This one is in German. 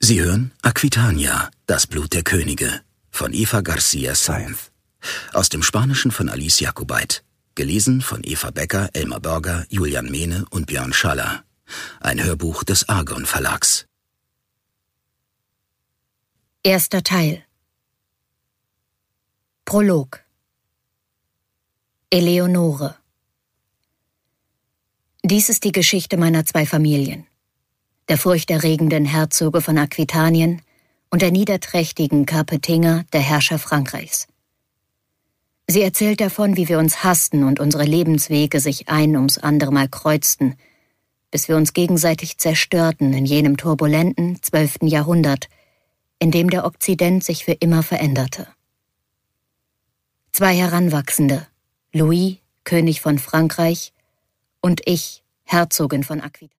Sie hören Aquitania, das Blut der Könige von Eva García Sáenz. Aus dem Spanischen von Alice Jacobait. Gelesen von Eva Becker, Elmar Börger, Julian Mehne und Björn Schaller. Ein Hörbuch des Argon Verlags. Erster Teil. Prolog. Eleonore. Dies ist die Geschichte meiner zwei Familien. Der furchterregenden Herzoge von Aquitanien und der niederträchtigen Kapetinger, der Herrscher Frankreichs. Sie erzählt davon, wie wir uns hassten und unsere Lebenswege sich ein ums andere Mal kreuzten, bis wir uns gegenseitig zerstörten in jenem turbulenten 12. Jahrhundert, in dem der Okzident sich für immer veränderte. Zwei Heranwachsende, Louis, König von Frankreich, und ich, Herzogin von Aquitanien.